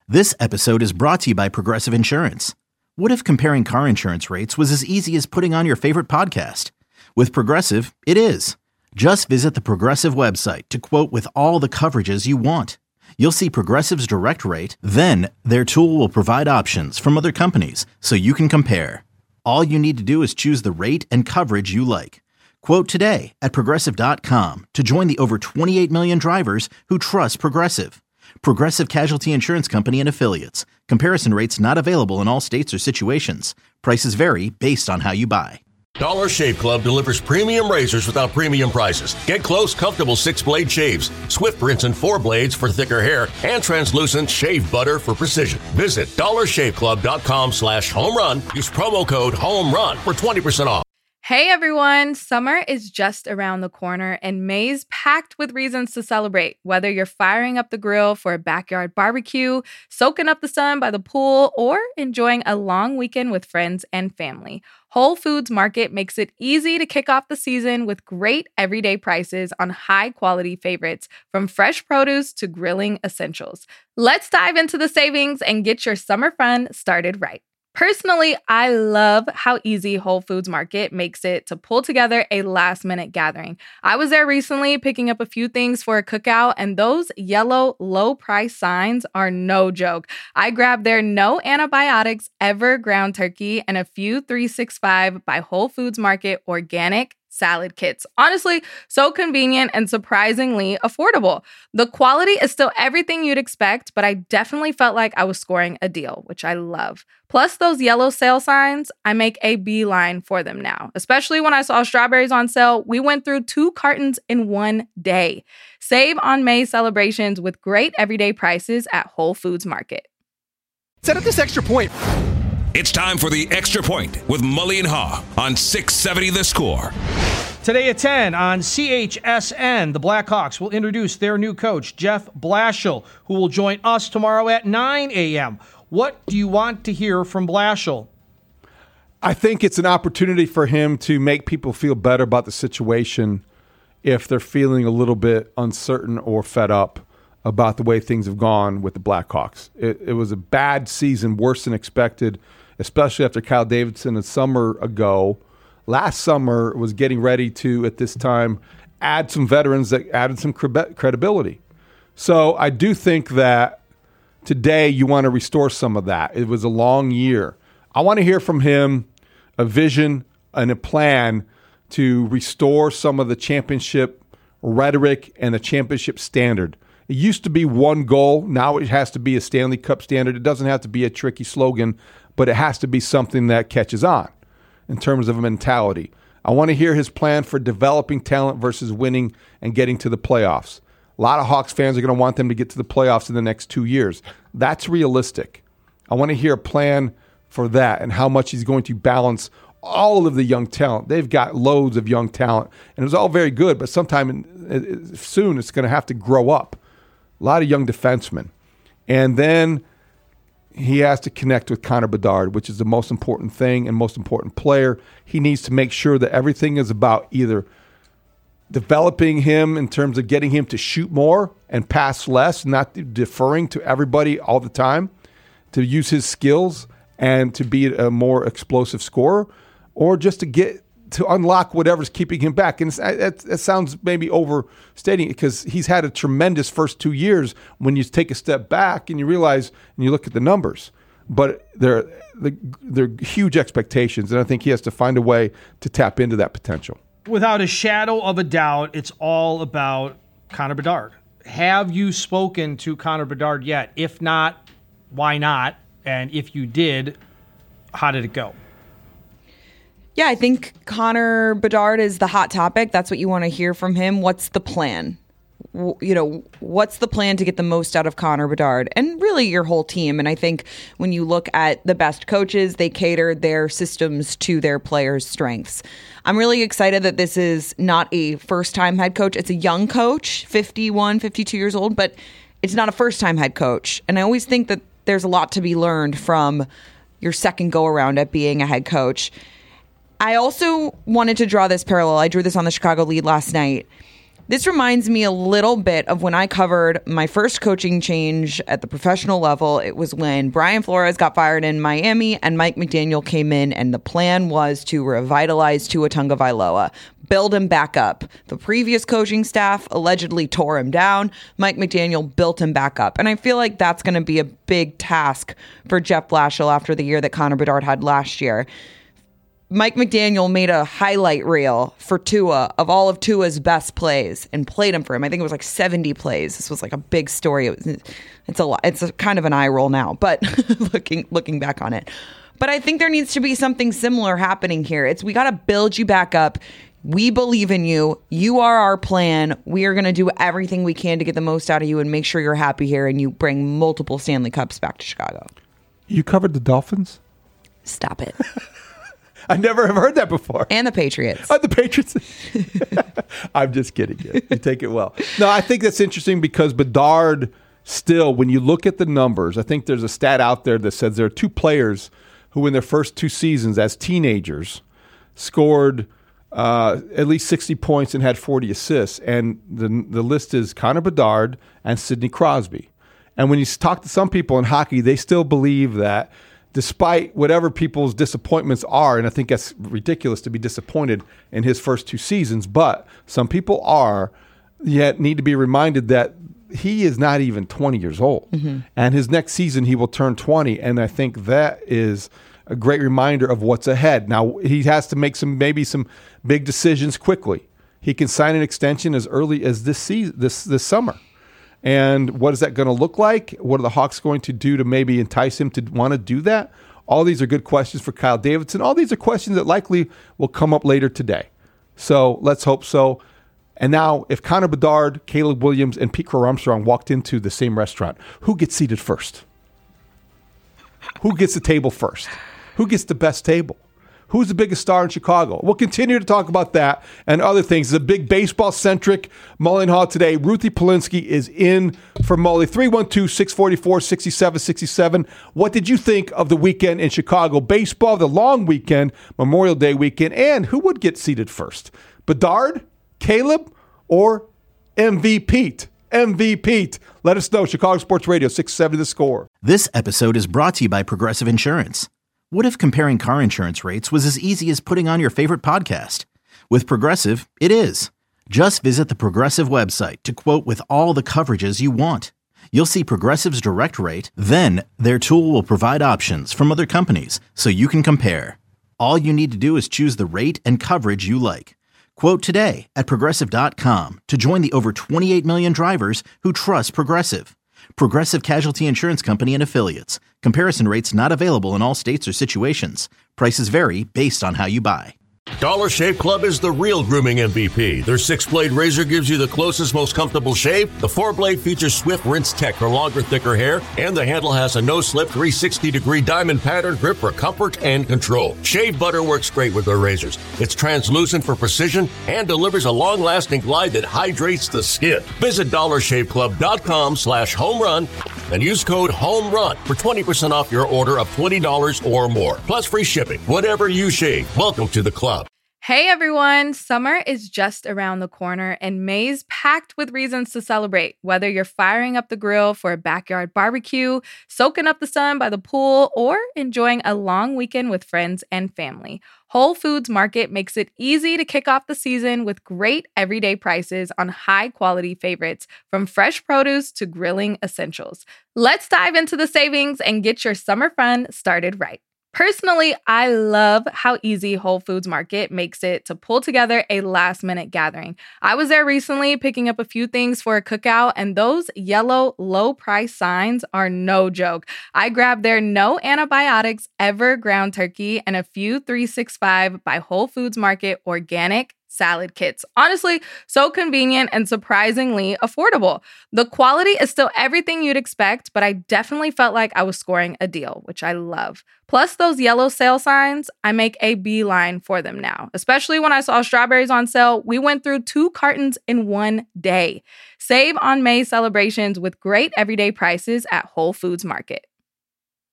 This episode is brought to you by Progressive Insurance. What if comparing car insurance rates was as easy as putting on your favorite podcast? With Progressive, it is. Just visit the Progressive website to quote with all the coverages you want. You'll see Progressive's direct rate, then their tool will provide options from other companies so you can compare. All you need to do is choose the rate and coverage you like. Quote today at Progressive.com to join the over 28 million drivers who trust Progressive. Progressive Casualty Insurance Company and Affiliates. Comparison rates not available in all states or situations. Prices vary based on how you buy. Dollar Shave Club delivers premium razors without premium prices. Get close, comfortable 6-blade shaves, swift rinse and 4 blades for thicker hair, and translucent shave butter for precision. Visit dollarshaveclub.com/home run. Use promo code HOMERUN for 20% off. Hey everyone, summer is just around the corner and May's packed with reasons to celebrate. Whether you're firing up the grill for a backyard barbecue, soaking up the sun by the pool, or enjoying a long weekend with friends and family, Whole Foods Market makes it easy to kick off the season with great everyday prices on high-quality favorites, from fresh produce to grilling essentials. Let's dive into the savings and get your summer fun started right. Personally, I love how easy Whole Foods Market makes it to pull together a last-minute gathering. I was there recently picking up a few things for a cookout, and those yellow low-price signs are no joke. I grabbed their no antibiotics ever ground turkey and a few 365 by Whole Foods Market organic salad kits. Honestly, so convenient and surprisingly affordable. The quality is still everything you'd expect, but I definitely felt like I was scoring a deal, which I love. Plus those yellow sale signs, I make a beeline for them now. Especially when I saw strawberries on sale, we went through 2 cartons in one day. Save on May celebrations with great everyday prices at Whole Foods Market. Set up this extra point. It's time for the Extra Point with Mully and Haw on 670 The Score. Today at 10 on CHSN, the Blackhawks will introduce their new coach, Jeff Blashill, who will join us tomorrow at 9 a.m. What do you want to hear from Blashill? I think it's an opportunity for him to make people feel better about the situation if they're feeling a little bit uncertain or fed up about the way things have gone with the Blackhawks. It was a bad season, worse than expected, especially after Kyle Davidson a summer ago. Last summer was getting ready to, at this time, add some veterans that added some credibility. So I do think that today you want to restore some of that. It was a long year. I want to hear from him a vision and a plan to restore some of the championship rhetoric and the championship standard. It used to be one goal. Now it has to be a Stanley Cup standard. It doesn't have to be a tricky slogan, but it has to be something that catches on in terms of a mentality. I want to hear his plan for developing talent versus winning and getting to the playoffs. A lot of Hawks fans are going to want them to get to the playoffs in the next 2 years. That's realistic. I want to hear a plan for that and how much he's going to balance all of the young talent. They've got loads of young talent, and it was all very good, but sometime soon it's going to have to grow up. A lot of young defensemen. And then he has to connect with Connor Bedard, which is the most important thing and most important player. He needs to make sure that everything is about either developing him in terms of getting him to shoot more and pass less, not deferring to everybody all the time, to use his skills and to be a more explosive scorer, or just to unlock whatever's keeping him back. And it sounds maybe overstating because he's had a tremendous first 2 years when you take a step back and you realize and you look at the numbers. But they're huge expectations, and I think he has to find a way to tap into that potential. Without a shadow of a doubt, it's all about Connor Bedard. Have you spoken to Connor Bedard yet? If not, why not? And if you did, how did it go? Yeah, I think Connor Bedard is the hot topic. That's what you want to hear from him. What's the plan? What's the plan to get the most out of Connor Bedard and really your whole team? And I think when you look at the best coaches, they cater their systems to their players' strengths. I'm really excited that this is not a first-time head coach. It's a young coach, 51, 52 years old, but it's not a first-time head coach. And I always think that there's a lot to be learned from your second go-around at being a head coach. I also wanted to draw this parallel. I drew this on the Chicago Lead last night. This reminds me a little bit of when I covered my first coaching change at the professional level. It was when Brian Flores got fired in Miami and Mike McDaniel came in, and the plan was to revitalize Tua Tagovailoa, build him back up. The previous coaching staff allegedly tore him down. Mike McDaniel built him back up. And I feel like that's going to be a big task for Jeff Blashill after the year that Connor Bedard had last year. Mike McDaniel made a highlight reel for Tua of all of Tua's best plays and played him for him. I think it was like 70 plays. This was like a big story. It's a lot. It's a kind of an eye roll now, but looking back on it. But I think there needs to be something similar happening here. We got to build you back up. We believe in you. You are our plan. We are going to do everything we can to get the most out of you and make sure you're happy here and you bring multiple Stanley Cups back to Chicago. You covered the Dolphins? Stop it. I never have heard that before. And the Patriots. The Patriots. I'm just kidding. You take it well. No, I think that's interesting because Bedard still, when you look at the numbers, I think there's a stat out there that says there are two players who in their first 2 seasons as teenagers scored at least 60 points and had 40 assists. And the list is Connor Bedard and Sidney Crosby. And when you talk to some people in hockey, they still believe that despite whatever people's disappointments are, and I think that's ridiculous to be disappointed in his first 2 seasons, but some people are, yet need to be reminded that he is not even 20 years old. Mm-hmm. And his next season, he will turn 20. And I think that is a great reminder of what's ahead. Now, he has to make maybe some big decisions quickly. He can sign an extension as early as this summer. And what is that going to look like? What are the Hawks going to do to maybe entice him to want to do that? All these are good questions for Kyle Davidson. All these are questions that likely will come up later today. So let's hope so. And now, if Connor Bedard, Caleb Williams, and Pete Crow-Armstrong walked into the same restaurant, who gets seated first? Who gets the table first? Who gets the best table? Who's the biggest star in Chicago? We'll continue to talk about that and other things. It's a big baseball-centric Mully and Haw today. Ruthie Polinsky is in for Mully. 312-644-6767. What did you think of the weekend in Chicago? Baseball, the long weekend, Memorial Day weekend, and who would get seated first? Bedard, Caleb, or MV Pete? MV Pete. Let us know. Chicago Sports Radio, 670 The Score. This episode is brought to you by Progressive Insurance. What if comparing car insurance rates was as easy as putting on your favorite podcast? With Progressive, it is. Just visit the Progressive website to quote with all the coverages you want. You'll see Progressive's direct rate, then their tool will provide options from other companies so you can compare. All you need to do is choose the rate and coverage you like. Quote today at Progressive.com to join the over 28 million drivers who trust Progressive. Progressive Casualty Insurance Company and Affiliates. Comparison rates not available in all states or situations. Prices vary based on how you buy. Dollar Shave Club is the real grooming MVP. Their 6-blade razor gives you the closest, most comfortable shave. The 4-blade features swift rinse tech for longer, thicker hair. And the handle has a no-slip 360-degree diamond pattern grip for comfort and control. Shave butter works great with their razors. It's translucent for precision and delivers a long-lasting glide that hydrates the skin. Visit DollarShaveClub.com/homerun and use code HOMERUN for 20% off your order of $20 or more. Plus free shipping. Whatever you shave, welcome to the club. Hey everyone, summer is just around the corner and May's packed with reasons to celebrate. Whether you're firing up the grill for a backyard barbecue, soaking up the sun by the pool, or enjoying a long weekend with friends and family, Whole Foods Market makes it easy to kick off the season with great everyday prices on high-quality favorites, from fresh produce to grilling essentials. Let's dive into the savings and get your summer fun started right. Personally, I love how easy Whole Foods Market makes it to pull together a last-minute gathering. I was there recently picking up a few things for a cookout, and those yellow low-price signs are no joke. I grabbed their no antibiotics ever ground turkey and a few 365 by Whole Foods Market organic salad kits. Honestly, so convenient and surprisingly affordable. The quality is still everything you'd expect, but I definitely felt like I was scoring a deal, which I love. Plus those yellow sale signs, I make a beeline for them now. Especially when I saw strawberries on sale, we went through 2 cartons in one day. Save on May celebrations with great everyday prices at Whole Foods Market.